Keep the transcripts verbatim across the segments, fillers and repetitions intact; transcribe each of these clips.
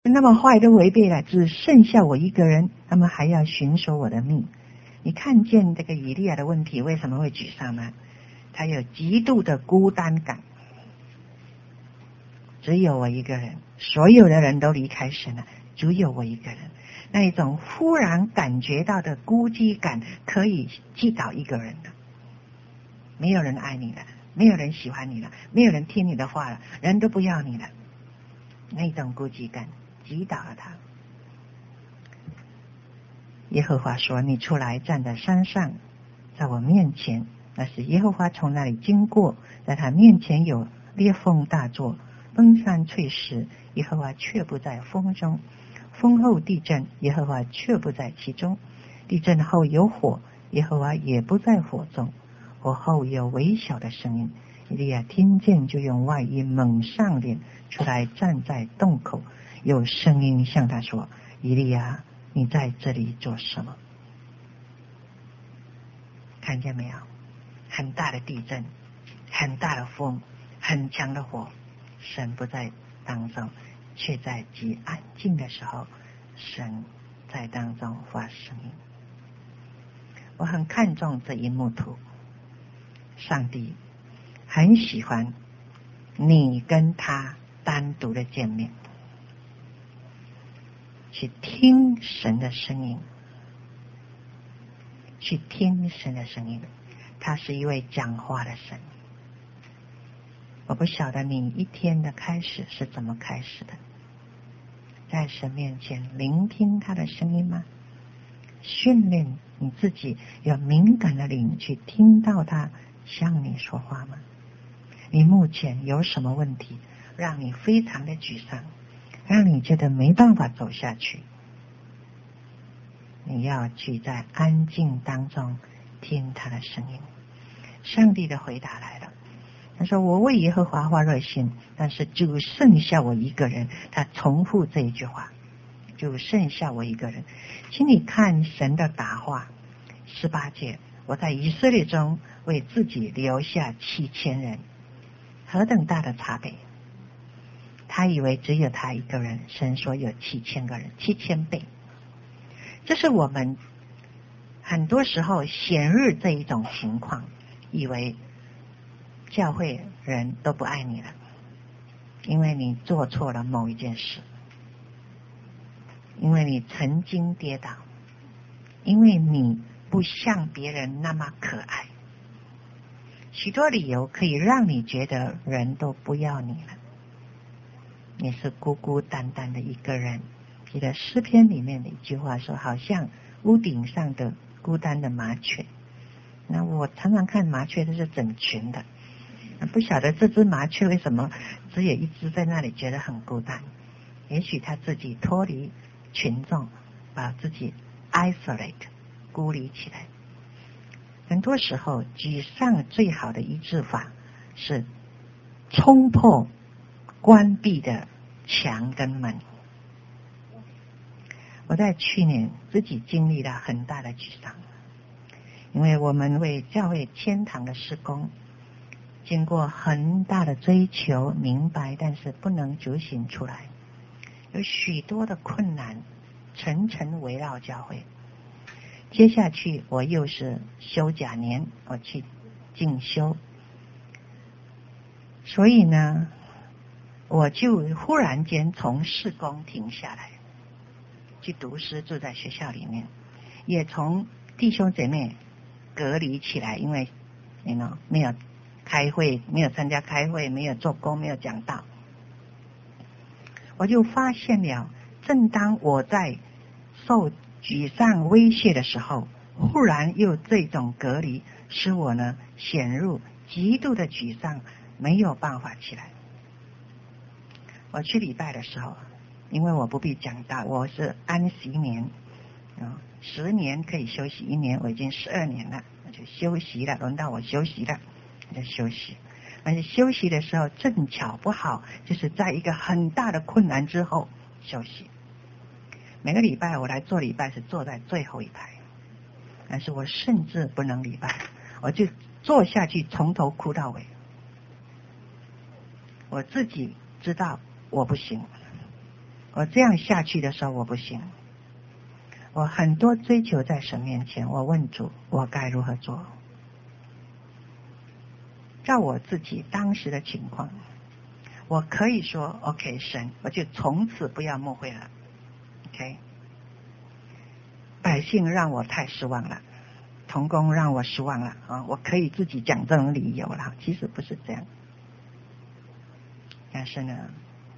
那么坏都违背了，只剩下我一个人，他们还要寻索我的命。你看见这个以利亚的问题为什么会沮丧吗？他有极度的孤单感，只有我一个人，所有的人都离开神了，只有我一个人。那一种忽然感觉到的孤寂感，可以击倒一个人的。没有人爱你了，没有人喜欢你了，没有人听你的话了，人都不要你了。那种孤寂感击倒了他。耶和华说：“你出来站在山上，在我面前。”那是耶和华从那里经过，在他面前有烈风大作，崩山碎石，耶和华却不在风中。风后地震，耶和华却不在其中。地震后有火，耶和华也不在火中。火后有微小的声音，以利亚听见，就用外衣蒙上脸，出来站在洞口。有声音向他说：“以利亚，你在这里做什么？”看见没有？很大的地震，很大的风，很强的火，神不在当中，却在极安静的时候，神在当中发声音。我很看重这一幕图，上帝很喜欢你跟他单独的见面，去听神的声音，去听神的声音。他是一位讲话的神。我不晓得你一天的开始是怎么开始的，在神面前聆听他的声音吗？训练你自己有敏感的灵去听到他向你说话吗？你目前有什么问题让你非常的沮丧，让你觉得没办法走下去？你要去在安静当中听他的声音。上帝的回答来了，他说：“我为耶和华发热心，但是就剩下我一个人。”他重复这一句话，就剩下我一个人。请你看神的答话，十八节：我在以色列中为自己留下七千人。何等大的差别！他以为只有他一个人，神说有七千个人，七千倍。这是我们很多时候显日这一种情况，以为教会人都不爱你了，因为你做错了某一件事，因为你曾经跌倒，因为你不像别人那么可爱，许多理由可以让你觉得人都不要你了，你是孤孤单单的一个人。记得诗篇里面的一句话说，好像屋顶上的孤单的麻雀。那我常常看麻雀都是整群的，不晓得这只麻雀为什么只有一只在那里觉得很孤单。也许他自己脱离群众，把自己 isolate 孤立起来。很多时候沮丧最好的医治法是冲破关闭的墙跟门。我在去年自己经历了很大的沮丧，因为我们为教会天堂的事工经过很大的追求明白，但是不能执行出来，有许多的困难层层围绕教会。接下去我又是休假年，我去进修，所以呢我就忽然间从事工停下来，去读诗，住在学校里面，也从弟兄姐妹隔离起来，因为 you know, 没有开会，没有参加开会，没有做工，没有讲道。我就发现了，正当我在受沮丧威胁的时候，忽然又这种隔离使我呢陷入极度的沮丧，没有办法起来。我去礼拜的时候，因为我不必讲道，我是安息年，嗯，十年可以休息一年，我已经十二年了，我就休息了，轮到我休息了，我就休息。而且休息的时候正巧不好，就是在一个很大的困难之后休息。每个礼拜我来做礼拜是坐在最后一排，但是我甚至不能礼拜，我就坐下去从头哭到尾。我自己知道我不行， 我这样下去的时候我不行，我很多追求在神面前，我问主我该如何做。照我自己当时的情况，我可以说 OK 神，我就从此不要牧会了。 OK， 百姓让我太失望了，同工让我失望了啊！我可以自己讲这种理由了，其实不是这样。但是呢，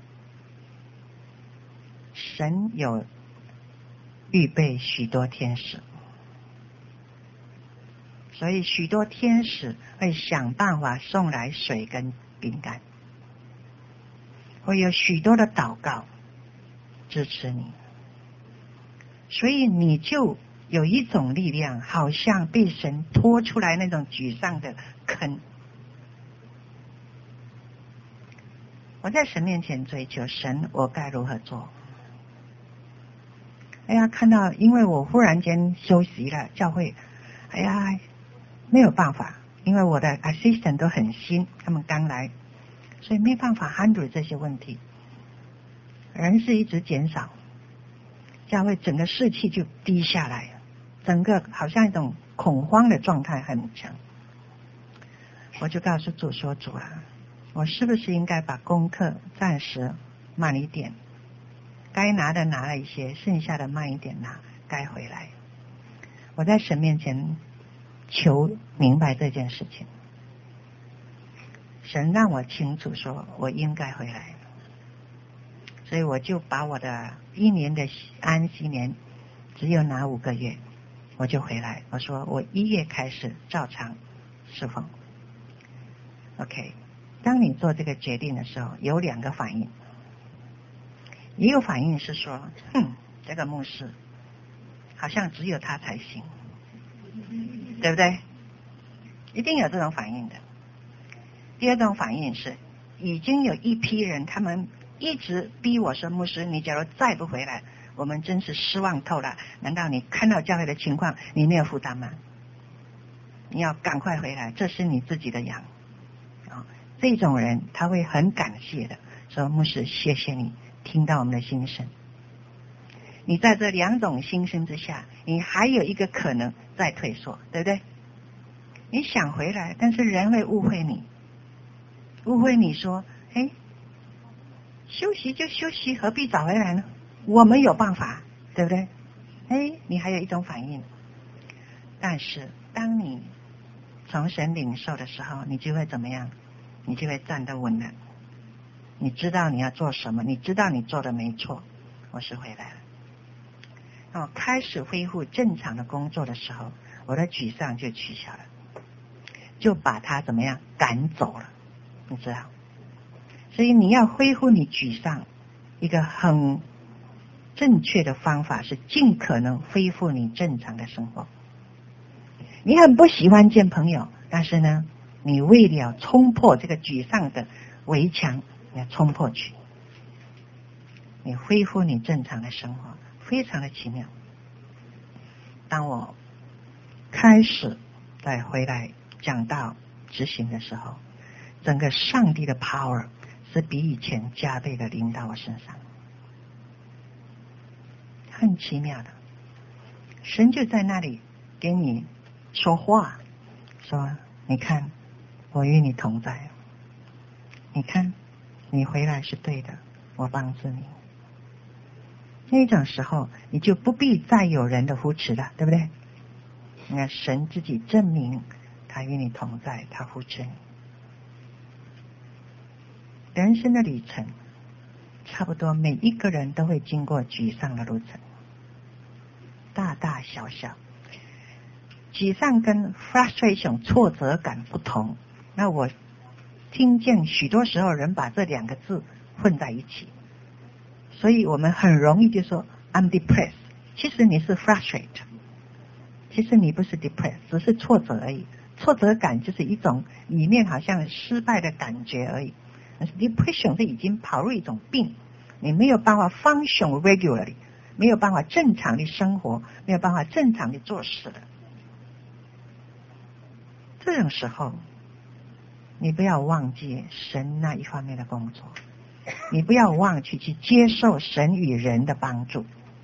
神有预备许多天使，所以许多天使会想办法送来水跟饼干，会有许多的祷告支持你，所以你就有一种力量，好像被神拖出来那种沮丧的坑。我在神面前追求神，我该如何做？哎呀，看到因为我忽然间休息了，教会，哎呀，没有办法，因为我的 assistant 都很新，他们刚来，所以没办法 handle 这些问题，人是一直减少，教会整个士气就低下来，整个好像一种恐慌的状态很强。我就告诉主说，主啊，我是不是应该把功课暂时慢一点，该拿的拿了一些，剩下的慢一点拿，该回来。我在神面前求明白这件事情，神让我清楚说我应该回来，所以我就把我的一年的安息年只有拿五个月，我就回来。我说我一月开始照常侍奉。 OK， 当你做这个决定的时候，有两个反应。一个反应是说，哼，这个牧师好像只有他才行，对不对？一定有这种反应的。第二种反应是，已经有一批人，他们一直逼我说，牧师，你假如再不回来，我们真是失望透了。难道你看到教会的情况，你没有负担吗？你要赶快回来，这是你自己的羊。啊，这种人他会很感谢的，说牧师，谢谢你听到我们的心声。你在这两种心声之下，你还有一个可能再退缩，对不对？你想回来，但是人会误会你，误会你说，哎，休息就休息，何必找回来呢？我们有办法，对不对？哎，你还有一种反应。但是当你从神领受的时候，你就会怎么样？你就会站得稳了。你知道你要做什么，你知道你做的没错。我是回来了。那我开始恢复正常的工作的时候，我的沮丧就取消了，就把它怎么样赶走了，你知道？所以你要恢复你沮丧，一个很正确的方法是尽可能恢复你正常的生活。你很不喜欢见朋友，但是呢，你为了冲破这个沮丧的围墙，你要冲破去，你恢复你正常的生活，非常的奇妙。当我开始再回来讲道执行的时候，整个上帝的 power 是比以前加倍的临到我身上，很奇妙的。神就在那里给你说话，说你看我与你同在，你看你回来是对的，我帮助你。那种时候你就不必再有人的扶持了，对不对？那神自己证明他与你同在，他扶持你。人生的旅程差不多每一个人都会经过沮丧的路程，大大小小。沮丧跟 frustration 挫折感不同，那我听见许多时候人把这两个字混在一起，所以我们很容易就说 I'm depressed， 其实你是 frustrated， 其实你不是 depressed， 只是挫折而已。挫折感就是一种里面好像失败的感觉而已，但是 depression 是已经跑入一种病，你没有办法 function regularly， 没有办法正常的生活，没有办法正常的做事的。这种时候你不要忘记神那一方面的工作， 你不要忘记去接受神与人的帮助。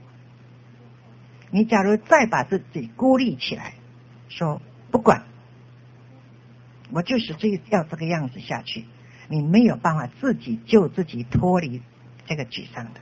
你假如再把自己孤立起来，说不管，我就是这要这个样子下去，你没有办法自己救自己脱离这个沮丧的。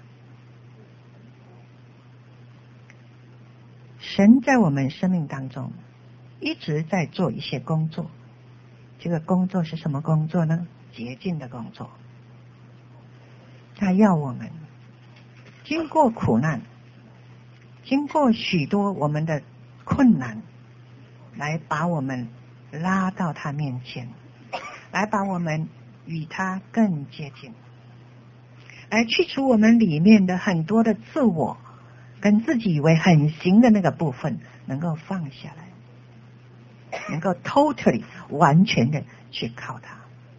神在我们生命当中一直在做一些工作，这个工作是什么工作呢？洁净的工作。他要我们经过苦难，经过许多我们的困难，来把我们拉到他面前，来把我们与他更接近，来去除我们里面的很多的自我跟自己以为很行的那个部分，能够放下来，能够 totally 完全的去靠他。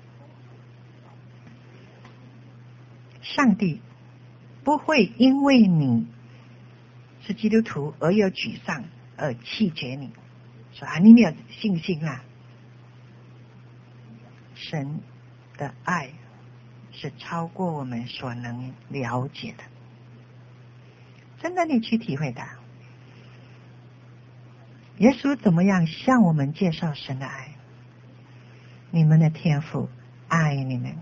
上帝不会因为你是基督徒而有沮丧而弃绝你，说啊你没有信心啊。神的爱是超过我们所能了解的，真的你去体会它。耶稣怎么样向我们介绍神的爱？你们的天父爱你们，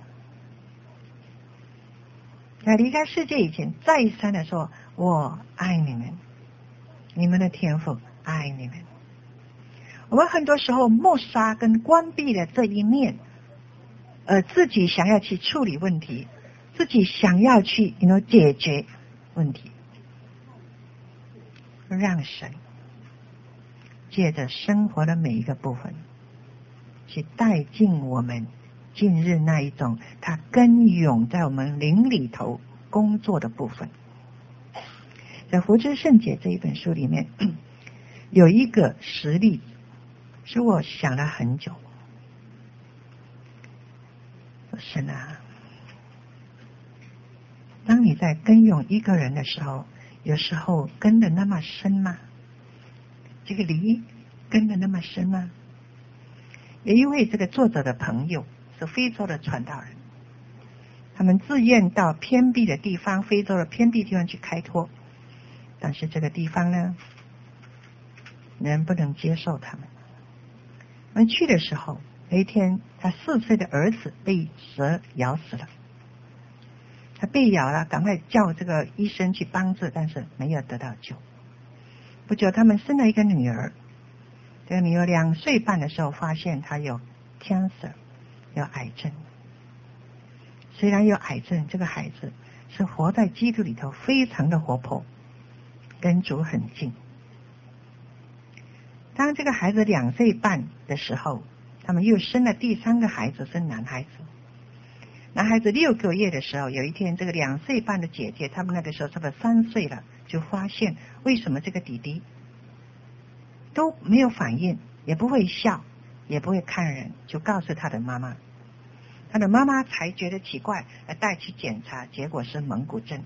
在离开世界以前再三的说我爱你们，你们的天父爱你们。我们很多时候抹杀跟关闭了这一面，呃，自己想要去处理问题，自己想要去 you know, 解决问题，让神借着生活的每一个部分去带进我们近日那一种他根涌在我们灵里头工作的部分。在《福之圣解》这一本书里面有一个实例是我想了很久，神啊，当你在根涌一个人的时候，有时候跟得那么深吗？这个梨跟得那么深吗？有一位这个作者的朋友是非洲的传道人，他们自愿到偏僻的地方，非洲的偏僻地方去开拓，但是这个地方呢，人不能接受他们。他们去的时候，有一天他四岁的儿子被蛇咬死了，他被咬了，赶快叫这个医生去帮助，但是没有得到救。不久他们生了一个女儿，这个女儿两岁半的时候发现她有 cancer， 有癌症。虽然有癌症，这个孩子是活在基督里头，非常的活泼，跟主很近。当这个孩子两岁半的时候，他们又生了第三个孩子，是男孩子。男孩子六个月的时候，有一天这个两岁半的姐姐，他们那个时候差不多三岁了，就发现为什么这个弟弟都没有反应，也不会笑，也不会看人，就告诉他的妈妈。他的妈妈才觉得奇怪，带去检查，结果是蒙古症。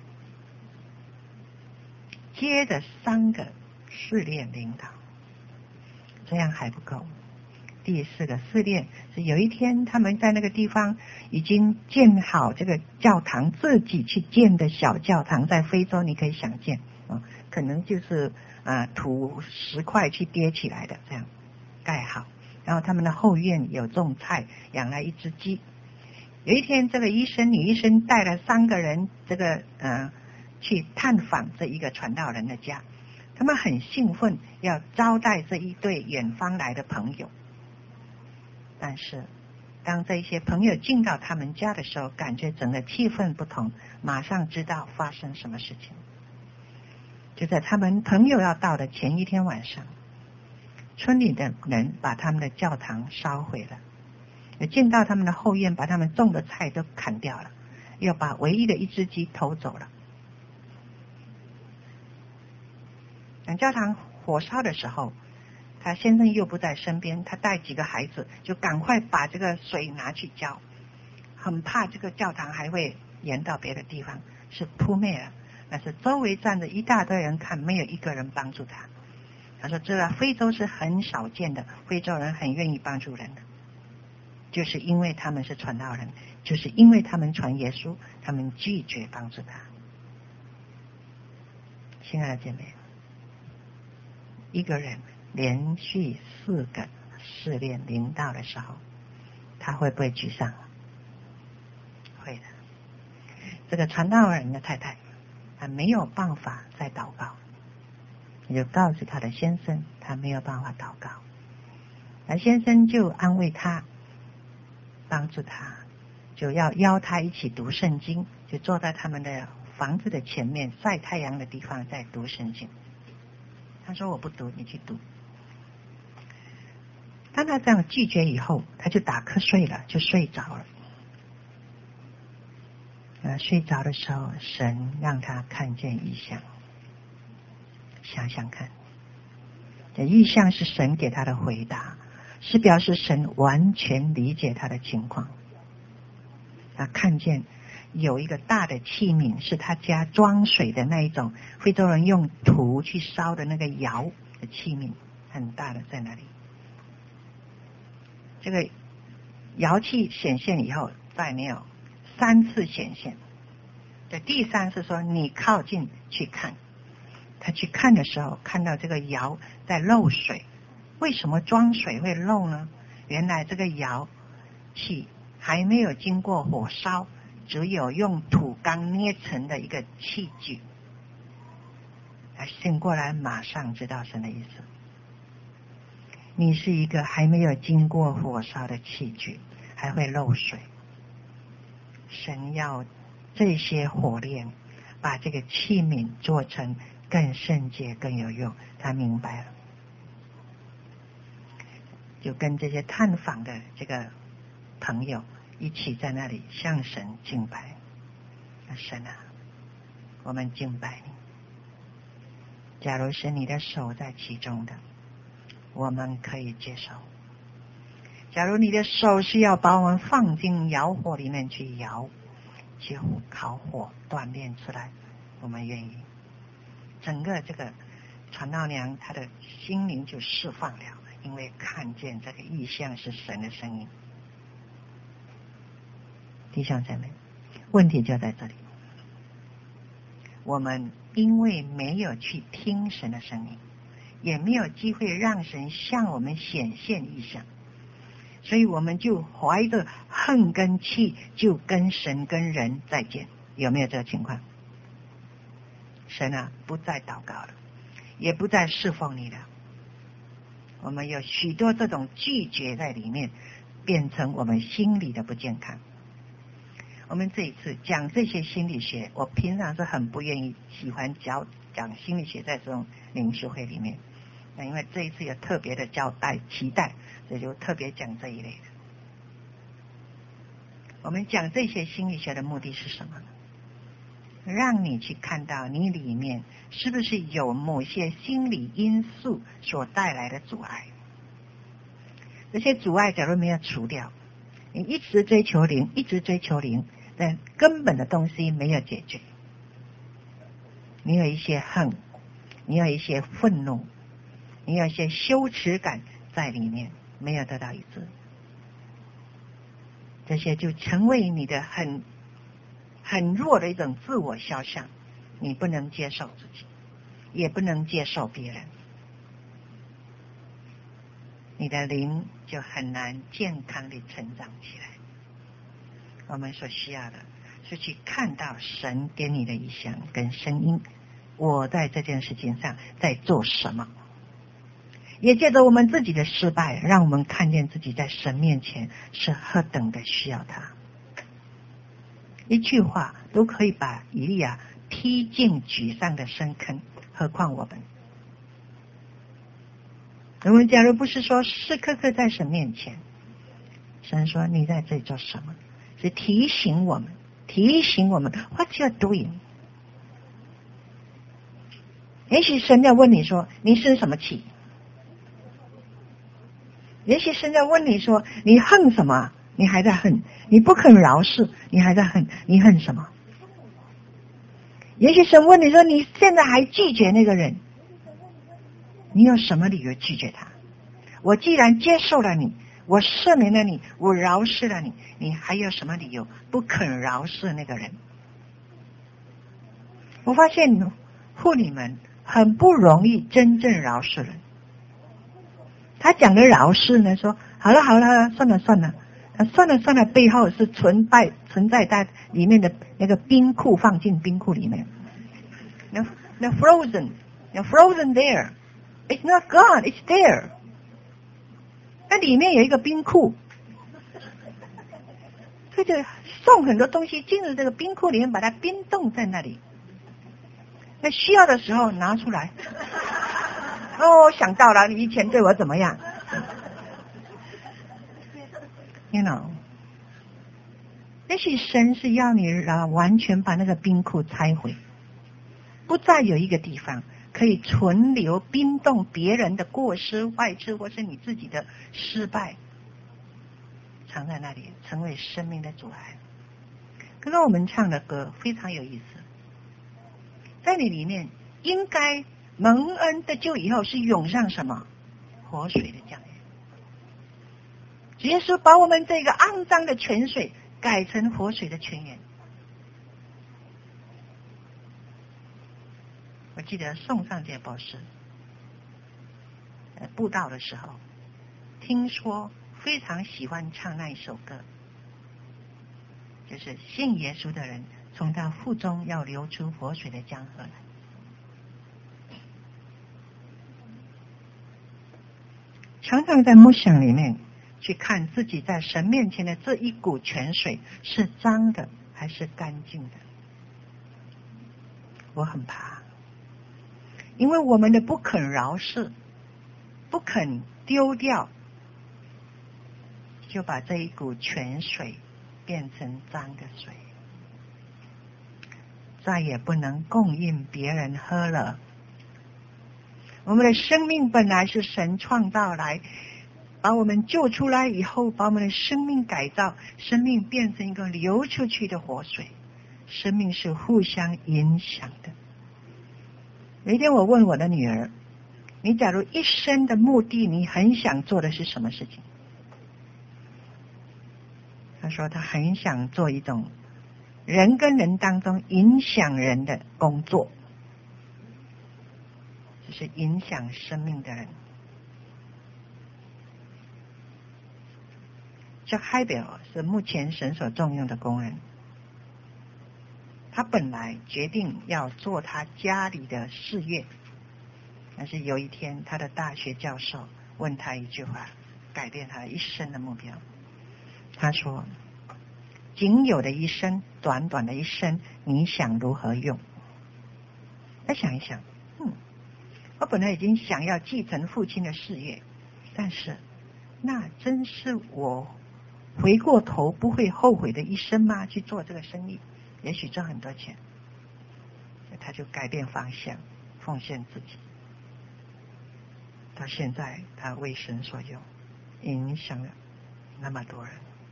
接着三个试炼领导，这样还不够。第四个试炼是有一天他们在那个地方已经建好这个教堂，自己去建的小教堂，在非洲你可以想见、哦、可能就是啊土石块去叠起来的，这样盖好。然后他们的后院有种菜，养了一只鸡。有一天这个医生女医生带了三个人这个呃去探访这一个传道人的家，他们很兴奋要招待这一对远方来的朋友。但是当这些朋友进到他们家的时候，感觉整个气氛不同，马上知道发生什么事情。就在他们朋友要到的前一天晚上，村里的人把他们的教堂烧毁了，进到他们的后院，把他们种的菜都砍掉了，又把唯一的一只鸡偷走了。等教堂火烧的时候，他先生又不在身边，他带几个孩子就赶快把这个水拿去浇，很怕这个教堂还会延到别的地方，是扑灭了。但是周围站着一大堆人看，没有一个人帮助他。他说这非洲是很少见的，非洲人很愿意帮助人的。 就是因为他们是传道人，就是因为他们传耶稣，他们拒绝帮助他。亲爱的姐妹，一个人连续四个试炼临到的时候，他会不会沮丧？会的。这个传道人的太太，她没有办法再祷告，你就告诉他的先生，他没有办法祷告。而先生就安慰他，帮助他，就要邀他一起读圣经，就坐在他们的房子的前面晒太阳的地方在读圣经。他说我不读，你去读。当他这样拒绝以后，他就打瞌睡了，就睡着了。呃，睡着的时候，神让他看见异象。想想看，这异象是神给他的回答，是表示神完全理解他的情况。他看见有一个大的器皿，是他家装水的那一种，非洲人用土去烧的那个窑的器皿，很大的在那里。这个窑器显现以后，再没有三次显现。这第三次说你靠近去看，他去看的时候，看到这个窑在漏水。为什么装水会漏呢？原来这个窑器还没有经过火烧，只有用土缸捏成的一个器具。他醒过来，马上知道神的意思。你是一个还没有经过火烧的器具，还会漏水。神要这些火炼把这个器皿做成更圣洁更有用。他明白了，就跟这些探访的这个朋友一起在那里向神敬拜。神啊，我们敬拜你。假如是你的手在其中的，我们可以接受。假如你的手是要把我们放进窑火里面去窑，去烤火锻炼出来，我们愿意。整个这个传道娘她的心灵就释放了，因为看见这个异象是神的声音。弟兄姐妹，问题就在这里，我们因为没有去听神的声音，也没有机会让神向我们显现异象，所以我们就怀着恨跟气，就跟神跟人再见。有没有这个情况？神啊，不再祷告了，也不再侍奉你了。我们有许多这种拒绝在里面，变成我们心理的不健康。我们这一次讲这些心理学，我平常是很不愿意喜欢教讲心理学在这种灵修会里面，那因为这一次有特别的交代期待，所以就特别讲这一类的。我们讲这些心理学的目的是什么呢？让你去看到你里面是不是有某些心理因素所带来的阻碍。这些阻碍假如没有除掉，你一直追求灵，一直追求灵，但根本的东西没有解决。你有一些恨，你有一些愤怒，你有一些羞耻感在里面，没有得到医治，这些就成为你的很很弱的一种自我肖像。你不能接受自己，也不能接受别人，你的灵就很难健康地成长起来。我们所需要的是去看到神给你的意象跟声音，我在这件事情上在做什么，也借着我们自己的失败，让我们看见自己在神面前是何等的需要他。一句话都可以把以利亚踢进沮丧的深坑，何况我们。我们假如不是说时刻刻在神面前，神说你在这里做什么，是提醒我们提醒我们 What you're doing。 也许神在问你说你生什么气，也许神在问你说你恨什么，你还在恨，你不肯饶恕，你还在恨，你恨什么？也许神问你说你现在还拒绝那个人，你有什么理由拒绝他？我既然接受了你， 我赦免了你，我饶恕了你，你还有什么理由不肯饶恕那个人？我发现妇女们很不容易真正饶恕人。他讲的饶恕呢，说好了好了，算了算了，算了算了，背后是存在存在在里面的那个冰库，放进冰库里面。那那 frozen， 那 frozen there， it's not gone, it's there。那里面有一个冰库，所以就送很多东西进入这个冰库里面，把它冰冻在那里。那需要的时候拿出来。哦，想到了，你以前对我怎么样 ？You know， 也许神是要你啊，完全把那个冰库拆毁，不再有一个地方可以存留冰冻别人的过失、坏事，或是你自己的失败，藏在那里，成为生命的阻碍。刚刚我们唱的歌非常有意思。在你里面应该蒙恩的救以后是涌上什么活水的江源。耶稣把我们这个肮脏的泉水改成活水的泉源。我记得宋尚杰博士呃布道的时候，听说非常喜欢唱那一首歌，就是信耶稣的人从他腹中要流出活水的江河来。常常在默想里面去看自己在神面前的这一股泉水是脏的还是干净的。我很怕，因为我们的不肯饶恕，不肯丢掉，就把这一股泉水变成脏的水，再也不能供应别人喝了。我们的生命本来是神创造来把我们救出来以后，把我们的生命改造，生命变成一个流出去的活水。生命是互相影响的。有一天我问我的女儿，你假如一生的目的你很想做的是什么事情？她说她很想做一种人跟人当中影响人的工作，就是影响生命的人。这海表是目前神所重用的工人，他本来决定要做他家里的事业，但是有一天他的大学教授问他一句话，改变他一生的目标。他说，仅有的一生，短短的一生，你想如何用？再想一想，嗯，我本来已经想要继承父亲的事业，但是那真是我回过头不会后悔的一生吗？去做这个生意，也许赚很多钱。他就改变方向，奉献自己。到现在他为神所用，影响了那么多人。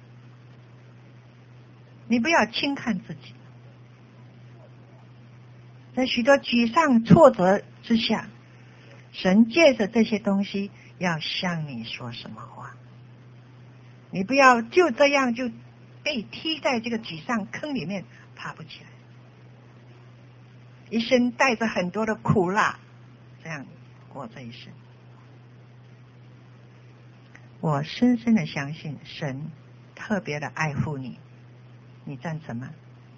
你不要轻看自己，在许多沮丧挫折之下，神借着这些东西要向你说什么话。你不要就这样就被踢在这个沮丧坑里面爬不起来，一生带着很多的苦辣，这样过这一生。我深深的相信神特别的爱护你，你赞成吗？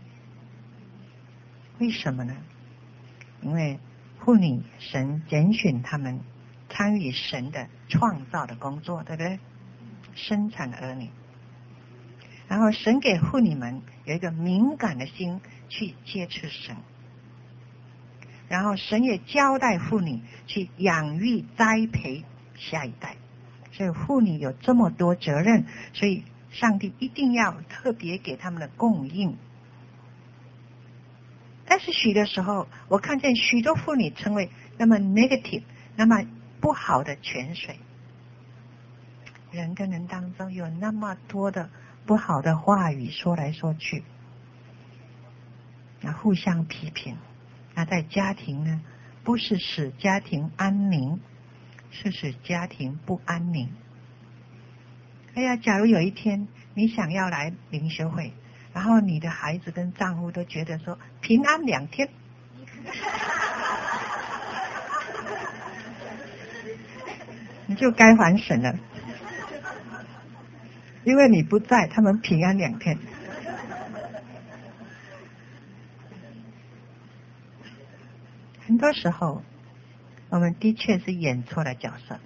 为什么呢？因为妇女神拣选他们参与神的创造的工作，对不对？生产儿女，然后神给妇女们有一个敏感的心去接触神，然后神也交代妇女去养育栽培下一代，所以妇女有这么多责任，所以上帝一定要特别给他们的供应。但是许多时候我看见许多妇女成为那么 negative 那么不好的泉水，人跟人当中有那么多的不好的话语说来说去，那互相批评，那在家庭呢，不是使家庭安宁，是使家庭不安宁。 哎呀，假如有一天你想要来灵修会，然后你的孩子跟丈夫都觉得说平安两天，你就该还神了，因为你不在，他们平安两天。很多时候我们的确是演错了角色，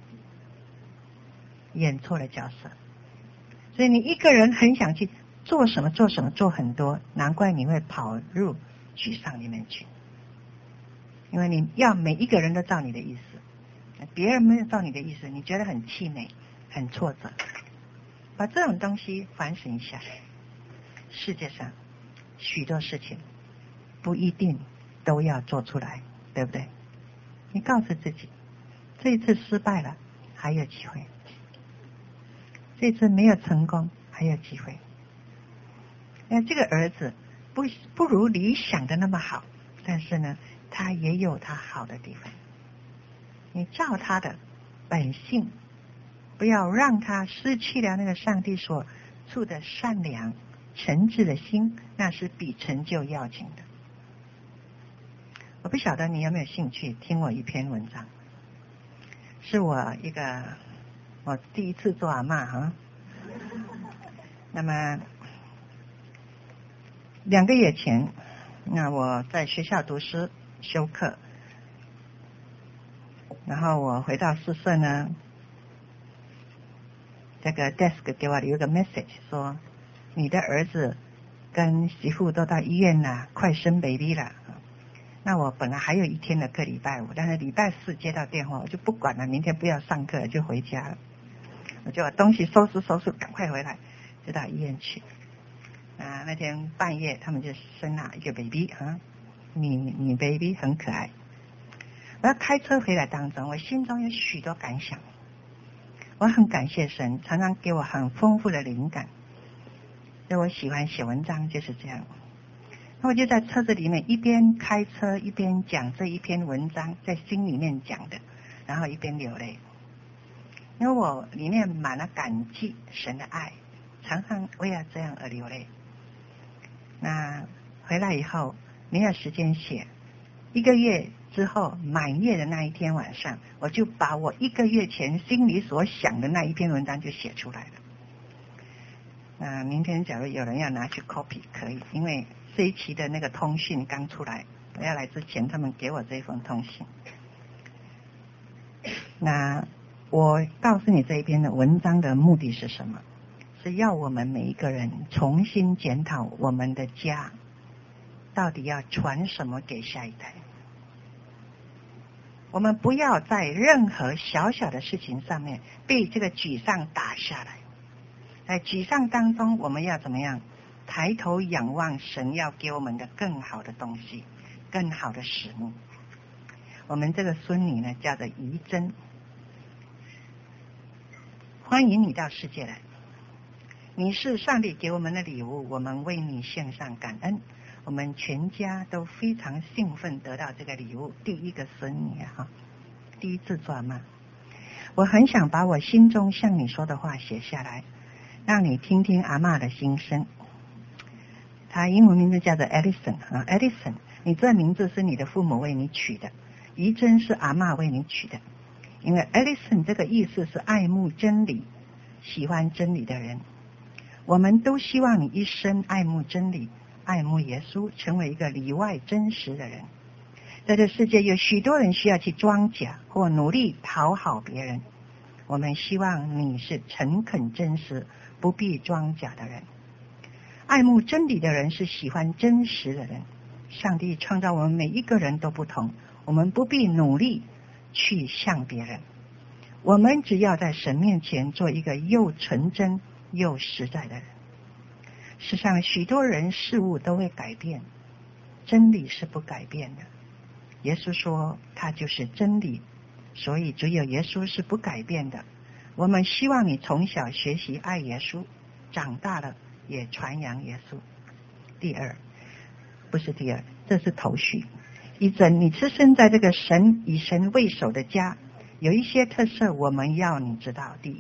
演错了角色，所以你一个人很想去做什么做什么做很多，难怪你会跑入沮丧里面去，因为你要每一个人都照你的意思，别人没有照你的意思，你觉得很气馁很挫折。把这种东西反省一下，世界上许多事情不一定都要做出来，对不对？你告诉自己，这一次失败了还有机会，这次没有成功还有机会。那这个儿子不不如理想的那么好，但是呢他也有他好的地方，你照他的本性，不要让他失去了那个上帝所赐的善良诚挚的心，那是比成就要紧的。我不晓得你有没有兴趣听我一篇文章，是我一个我第一次做阿嬷哈，那么两个月前，那我在学校读书修课，然后我回到宿舍呢，这个 desk 给我留个 message 说，你的儿子跟媳妇都到医院了，快生 baby 了。那我本来还有一天的课礼拜五，但是礼拜四接到电话，我就不管了，明天不要上课就回家了，我就把东西收拾收拾，赶快回来，就到医院去。啊，那天半夜他们就生了一个 baby 啊，女女 baby 很可爱。我要开车回来当中，我心中有许多感想。我很感谢神，常常给我很丰富的灵感。所以我喜欢写文章就是这样。那我就在车子里面一边开车一边讲这一篇文章，在心里面讲的，然后一边流泪，因为我里面满了感激神的爱，常常为了这样而流泪。那回来以后没有时间写，一个月之后满月的那一天晚上，我就把我一个月前心里所想的那一篇文章就写出来了。那明天假如有人要拿去 copy 可以，因为这一期的那个通讯刚出来，我要来之前他们给我这封通信。那我告诉你这一篇的文章的目的是什么？是要我们每一个人重新检讨我们的家到底要传什么给下一代。我们不要在任何小小的事情上面被这个沮丧打下来，在沮丧当中我们要怎么样？抬头仰望神要给我们的更好的东西，更好的使命。我们这个孙女呢叫做怡珍，欢迎你到世界来，你是上帝给我们的礼物，我们为你献上感恩。我们全家都非常兴奋得到这个礼物，第一个孙女啊，第一次做妈。我很想把我心中向你说的话写下来，让你听听阿嬷的心声。她英文名字叫做 Edison 啊 ，Edison， 你这名字是你的父母为你取的，怡珍是阿嬷为你取的，因为 Edison 这个意思是爱慕真理，喜欢真理的人。我们都希望你一生爱慕真理，爱慕耶稣，成为一个里外真实的人。在这世界有许多人需要去装假或努力讨好别人，我们希望你是诚恳真实不必装假的人。爱慕真理的人是喜欢真实的人。上帝创造我们每一个人都不同，我们不必努力去像别人，我们只要在神面前做一个又纯真又实在的人。世上许多人事物都会改变，真理是不改变的。耶稣说他就是真理，所以只有耶稣是不改变的。我们希望你从小学习爱耶稣，长大了也传扬耶稣。第二，不是第二，这是头绪。一整你出生在这个神以神为首的家，有一些特色我们要你知道。第一，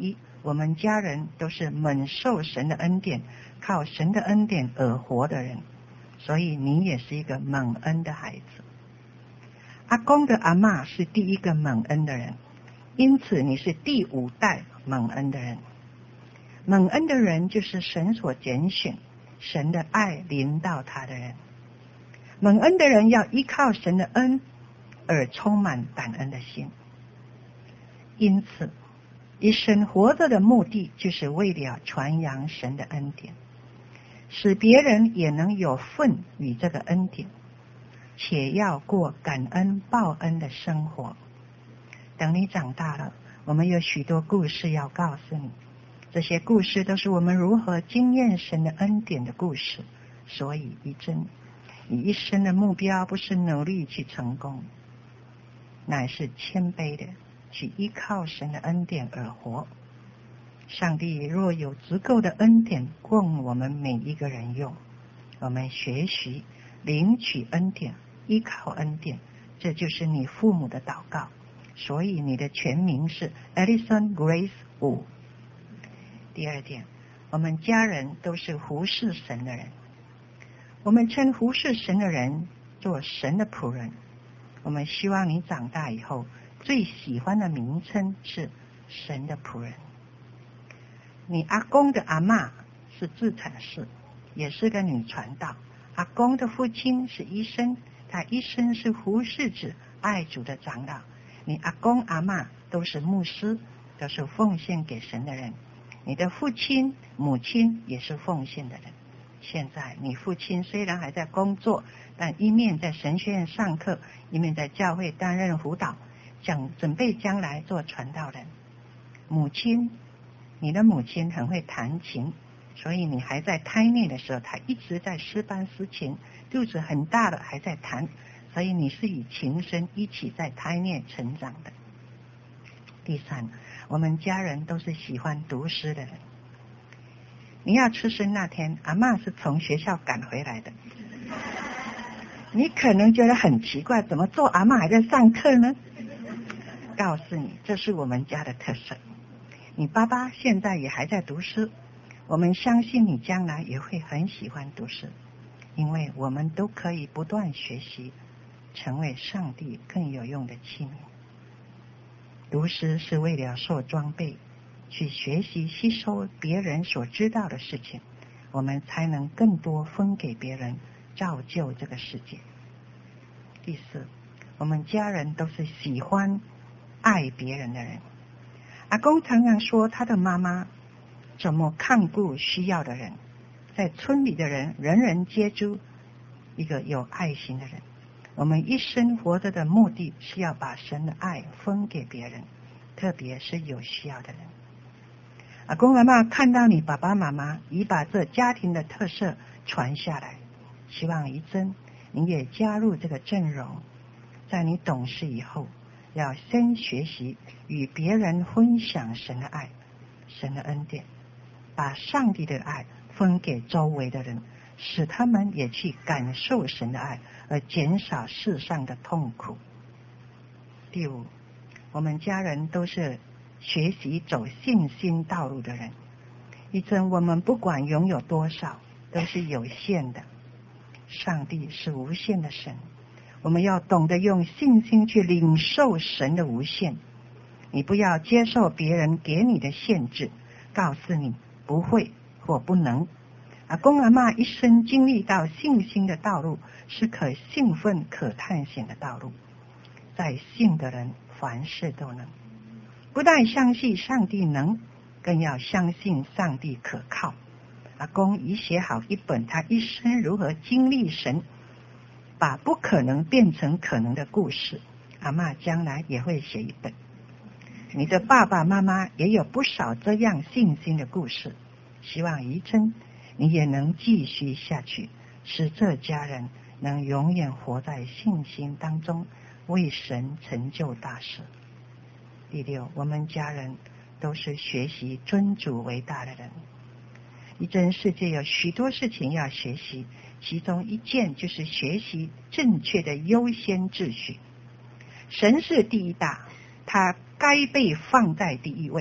我们家人都是猛受神的恩典，靠神的恩典而活的人，所以你也是一个蒙恩的孩子。阿公的阿嬷是第一个蒙恩的人，因此你是第五代蒙恩的人。蒙恩的人就是神所拣选，神的爱临到他的人。蒙恩的人要依靠神的恩而充满感恩的心，因此一生活着的目的就是为了传扬神的恩典，使别人也能有份与这个恩典，且要过感恩报恩的生活。等你长大了，我们有许多故事要告诉你，这些故事都是我们如何经验神的恩典的故事。所以一真，你一生的目标不是努力去成功，乃是谦卑的去依靠神的恩典而活。上帝若有足够的恩典供我们每一个人用，我们学习领取恩典，依靠恩典，这就是你父母的祷告。所以你的全名是 Alison Grace Wu。 第二点，我们家人都是服侍神的人。我们称服侍神的人做神的仆人。我们希望你长大以后最喜欢的名称是神的仆人。你阿公的阿嬷是自产士，也是个女传道。阿公的父亲是医生，他一生是服侍主爱主的长老。你阿公阿嬷都是牧师，都是奉献给神的人。你的父亲母亲也是奉献的人。现在你父亲虽然还在工作，但一面在神学院上课，一面在教会担任辅导，想准备将来做传道人。母亲，你的母亲很会弹琴，所以你还在胎内的时候，她一直在诗班司琴，肚子很大了还在弹，所以你是与琴声一起在胎内成长的。第三，我们家人都是喜欢读诗的人。你要出生那天，阿嬷是从学校赶回来的。你可能觉得很奇怪，怎么做阿嬷还在上课呢？告诉你，这是我们家的特色。你爸爸现在也还在读诗，我们相信你将来也会很喜欢读诗，因为我们都可以不断学习，成为上帝更有用的器皿。读诗是为了受装备，去学习吸收别人所知道的事情，我们才能更多分给别人，造就这个世界。第四，我们家人都是喜欢爱别人的人。阿公常常说他的妈妈怎么看顾需要的人，在村里的人人人皆知一个有爱心的人。我们一生活着的目的是要把神的爱分给别人，特别是有需要的人。阿公阿嬷看到你爸爸妈妈已把这家庭的特色传下来，希望一真你也加入这个阵容。在你懂事以后，要先学习与别人分享神的爱，神的恩典，把上帝的爱分给周围的人，使他们也去感受神的爱，而减少世上的痛苦。第五，我们家人都是学习走信心道路的人。一真我们不管拥有多少，都是有限的，上帝是无限的神，我们要懂得用信心去领受神的无限。你不要接受别人给你的限制，告诉你不会或不能。阿公阿嬷一生经历到信心的道路，是可兴奋可探险的道路。在信的人凡事都能，不但相信上帝能，更要相信上帝可靠。阿公已写好一本他一生如何经历神，把不可能变成可能的故事。阿嬷将来也会写一本。你的爸爸妈妈也有不少这样信心的故事，希望宜真你也能继续下去，使这家人能永远活在信心当中，为神成就大事。第六，我们家人都是学习尊主为大的人。一真世界有许多事情要学习，其中一件就是学习正确的优先秩序。神是第一大，他该被放在第一位，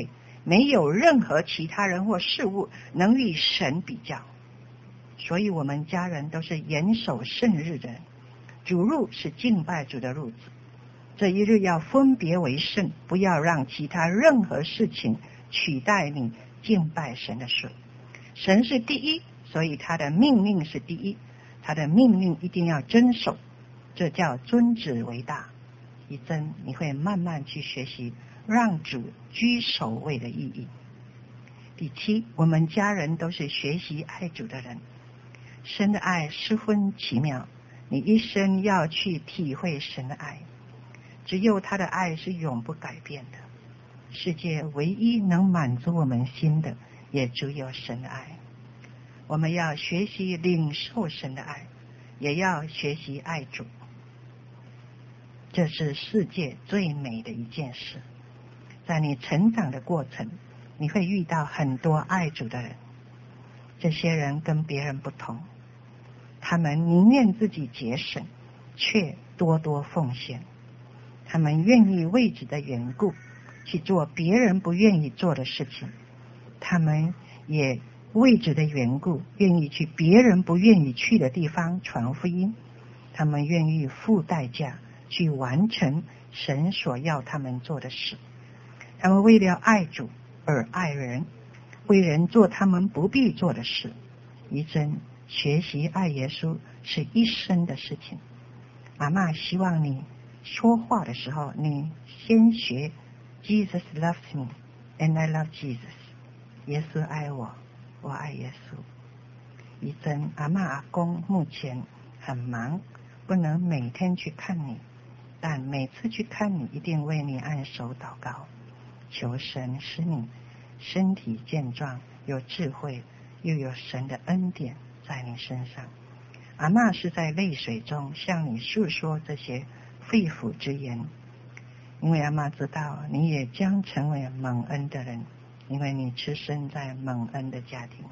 没有任何其他人或事物能与神比较。所以我们家人都是严守圣日的人，主日是敬拜主的日子，这一日要分别为圣，不要让其他任何事情取代你敬拜神的事。神是第一，所以他的命令是第一，他的命令一定要遵守，这叫尊子为大。一真你会慢慢去学习让主居首位的意义。第七，我们家人都是学习爱主的人，神的爱十分奇妙，你一生要去体会神的爱，只有他的爱是永不改变的。世界唯一能满足我们心的，也只有神的爱。我们要学习领受神的爱，也要学习爱主，这是世界最美的一件事。在你成长的过程，你会遇到很多爱主的人，这些人跟别人不同，他们宁愿自己节省，却多多奉献。他们愿意为主的缘故去做别人不愿意做的事情，他们也为主的缘故愿意去别人不愿意去的地方传福音，他们愿意付代价去完成神所要他们做的事。他们为了爱主而爱人，为人做他们不必做的事。一真学习爱耶稣是一生的事情。阿嬷希望你说话的时候，你先学 Jesus loves me and I love Jesus， 耶稣爱我，我爱耶稣。一真阿嬷阿公目前很忙，不能每天去看你，但每次去看你一定为你按手祷告，求神使你身体健壮，有智慧，又有神的恩典在你身上。阿嬷是在泪水中向你诉说这些肺腑之言，因为阿嬷知道你也将成为蒙恩的人，因为你出生在蒙恩的家庭。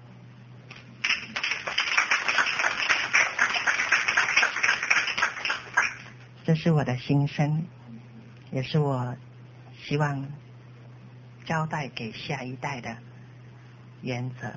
这是我的心声，也是我希望交代给下一代的原则。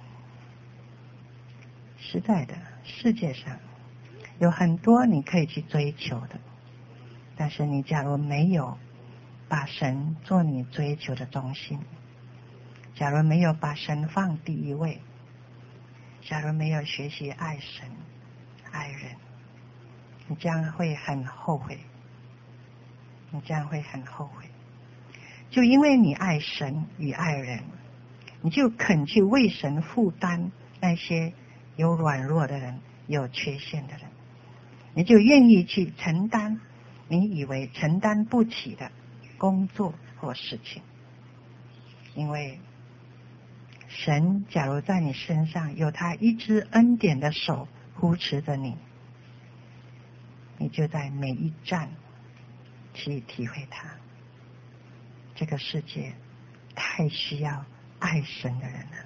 实在的，世界上有很多你可以去追求的，但是你假如没有把神做你追求的中心，假如没有把神放第一位，假如没有学习爱神爱人，你将会很后悔，你将会很后悔。就因为你爱神与爱人，你就肯去为神负担那些有软弱的人，有缺陷的人，你就愿意去承担你以为承担不起的工作或事情。因为神假如在你身上有他一只恩典的手扶持着你，你就在每一站去体会他。这个世界太需要爱神的人了。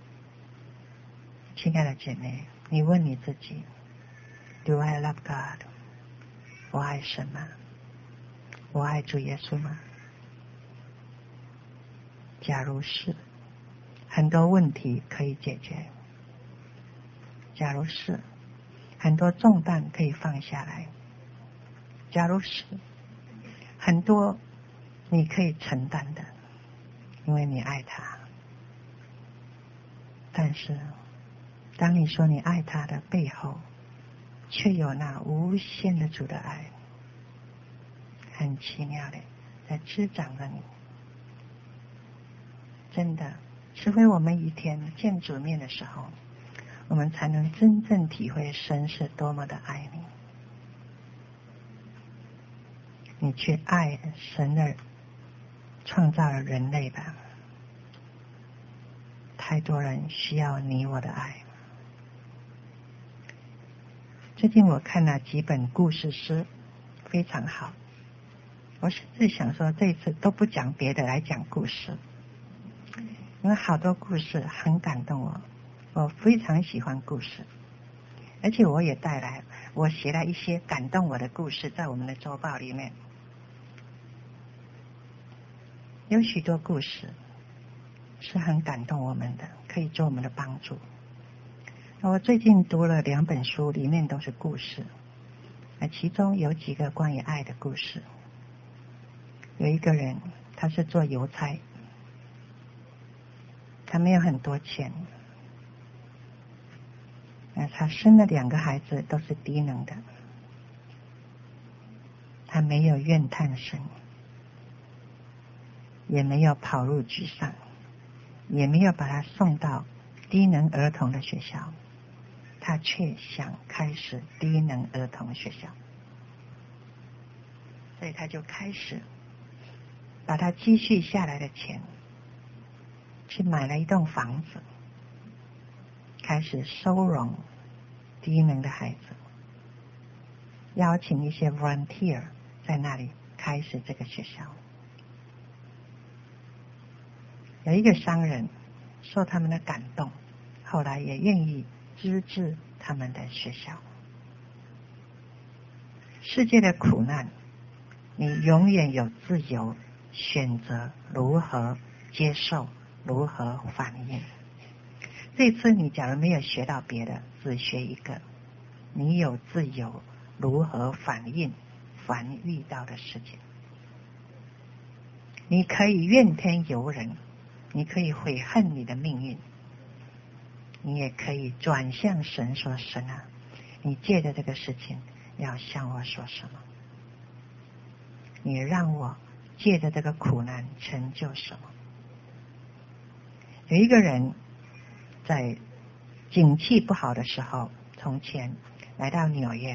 亲爱的姐妹，你问你自己 Do I love God？ 我爱神吗？我爱主耶稣吗？假如是，很多问题可以解决。假如是，很多重担可以放下来。假如是，很多你可以承担的，因为你爱他。但是当你说你爱他的背后，却有那无限的主的爱，很奇妙的在滋长着你。真的，除非我们一天见主面的时候，我们才能真正体会神是多么的爱你。你去爱神的创造了人类吧，太多人需要你我的爱。最近我看了几本故事书，非常好。我甚至想说这一次都不讲别的，来讲故事，因为好多故事很感动我，我非常喜欢故事。而且我也带来我写了一些感动我的故事在我们的周报里面。有许多故事是很感动我们的，可以做我们的帮助。我最近读了两本书，里面都是故事，其中有几个关于爱的故事。有一个人，他是做邮差，他没有很多钱，他生了两个孩子，都是低能的，他没有怨叹声，也没有跑入沮丧，也没有把他送到低能儿童的学校，他却想开始低能儿童学校，所以他就开始把他积蓄下来的钱去买了一栋房子，开始收容低能的孩子，邀请一些 volunteer 在那里开始这个学校。有一个商人受他们的感动，后来也愿意资助他们的学校。世界的苦难，你永远有自由选择如何接受，如何反应。这次你假如没有学到别的，只学一个，你有自由如何反应凡遇到的事情。你可以怨天尤人，你可以悔恨你的命运，你也可以转向神说，神啊，你借着这个事情要向我说什么？你让我借着这个苦难成就什么？有一个人在景气不好的时候，从前来到纽约，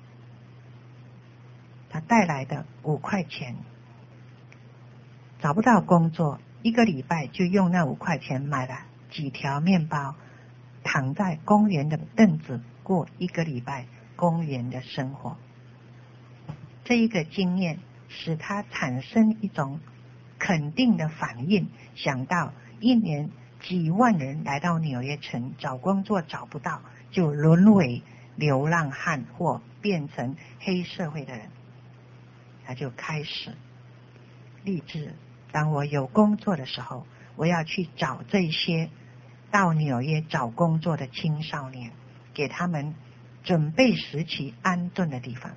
他带来的五块钱，找不到工作，一个礼拜就用那五块钱买了几条面包，躺在公园的凳子过一个礼拜公园的生活。这一个经验使他产生一种肯定的反应，想到一年几万人来到纽约城找工作找不到，就沦为流浪汉或变成黑社会的人。他就开始立志，当我有工作的时候，我要去找这些到纽约找工作的青少年，给他们准备时期安顿的地方。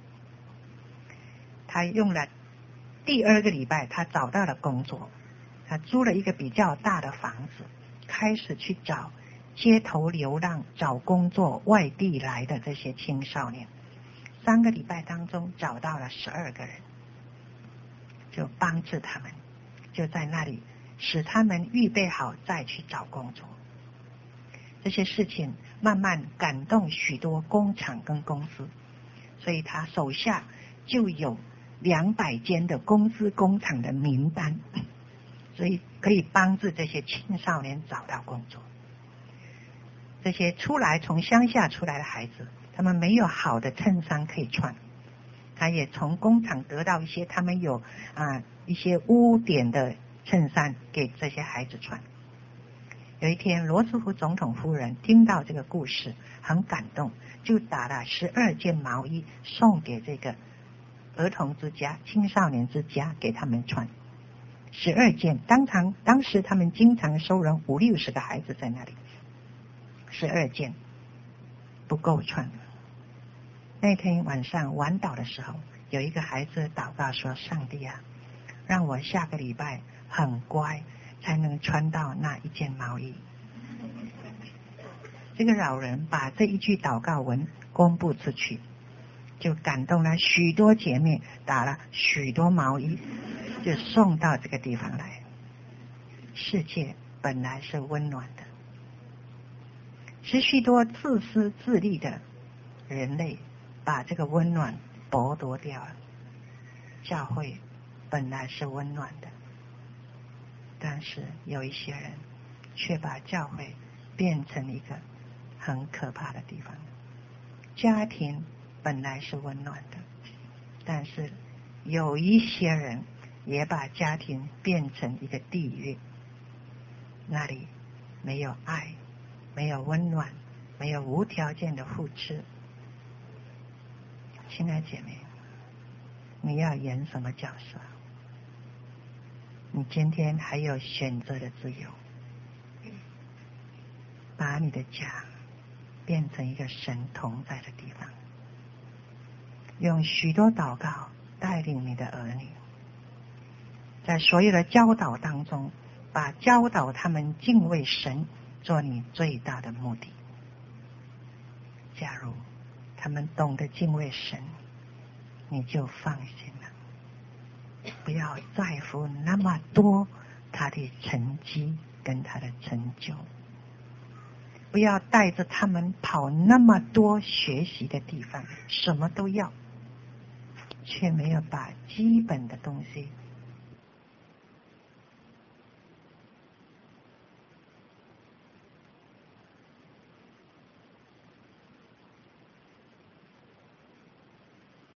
他用了第二个礼拜，他找到了工作，他租了一个比较大的房子，开始去找街头流浪找工作外地来的这些青少年。三个礼拜当中找到了十二个人，就帮助他们，就在那里使他们预备好再去找工作。这些事情慢慢感动许多工厂跟公司，所以他手下就有两百间的公司工厂的名单，所以可以帮助这些青少年找到工作。这些出来从乡下出来的孩子，他们没有好的衬衫可以穿，他也从工厂得到一些他们有啊一些污点的衬衫给这些孩子穿。有一天，罗斯福总统夫人听到这个故事，很感动，就打了十二件毛衣送给这个儿童之家、青少年之家给他们穿。十二件，当场当时他们经常收容五六十个孩子在那里，十二件不够穿。那天晚上晚祷的时候，有一个孩子祷告说：“上帝啊，让我下个礼拜很乖，才能穿到那一件毛衣。”这个老人把这一句祷告文公布出去，就感动了许多姐妹，打了许多毛衣，就送到这个地方来。世界本来是温暖的，是许多自私自利的人类把这个温暖剥夺掉了。教会本来是温暖的，但是有一些人却把教会变成一个很可怕的地方。家庭本来是温暖的，但是有一些人也把家庭变成一个地狱，那里没有爱，没有温暖，没有无条件的付出。亲爱姐妹，你要演什么角色？你今天还有选择的自由。 把你的家变成一个神同在的地方，用许多祷告带领你的儿女，在所有的教导当中，把教导他们敬畏神做你最大的目的。假如他们懂得敬畏神，你就放心了，不要在乎那么多他的成绩跟他的成就，不要带着他们跑那么多学习的地方，什么都要，却没有把基本的东西